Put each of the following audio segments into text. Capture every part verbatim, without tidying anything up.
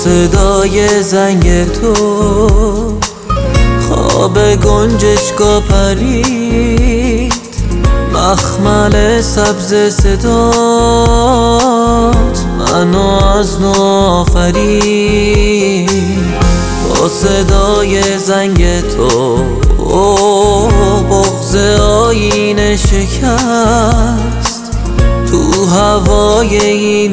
صدای زنگ تو خواب گنجشکا پرید، مخمل سبز صدات منو از نو آفرید. با صدای زنگ تو بغض آینه شکست، تو هوای این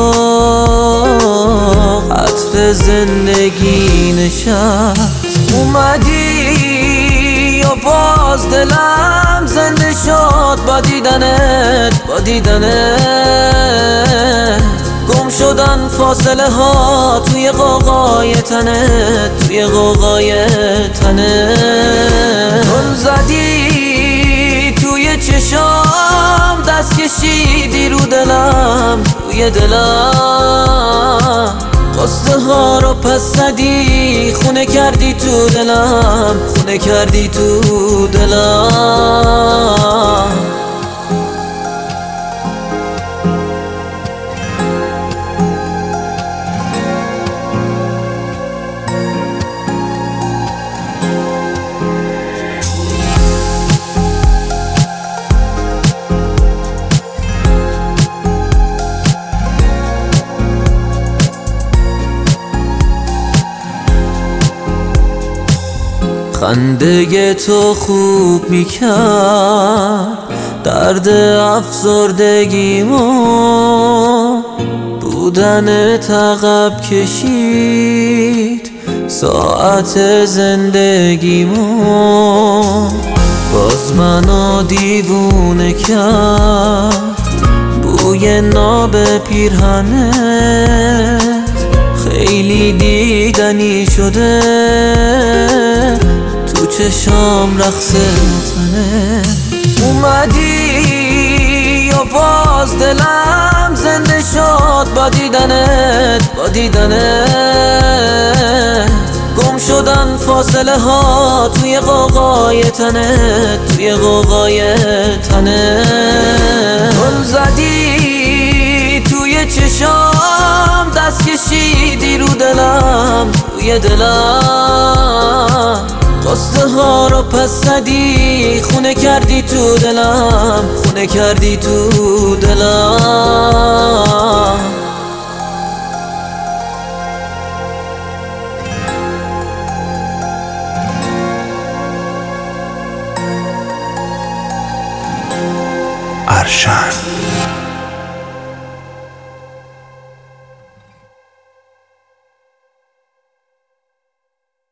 اتاق عطر زندگی نشست. اومدی یا باز دلم زنده شد با دیدنت، با دیدنت گم شدن فاصله ها توی قوقای تنت، توی قوقای تنت. گل زدی توی چشام، دست کشیدی رو دلم، روی دلم. قصه ها رو پس زدی، خونه کردی تو دلم، خونه کردی تو دلم. خنده تو خوب میکرد درد افسردگیمو، بودن عقب کشید ساعت زندگیمو. باز منو دیوونه کرد بوی ناب پیرهنت، خیلی دیدنی شده تو چشام رقص تنه. اومدی یا باز دلم زنده شد با دیدنت، با دیدنت گم شدن فاصله ها توی قوقای تنت، توی قوقای تنت. گل زدی توی چشام، دست کشیدی رو دلم، روی دلم. قصه ها رو پس زدی، خونه کردی تو دلم، خونه کردی تو دلم. ارشن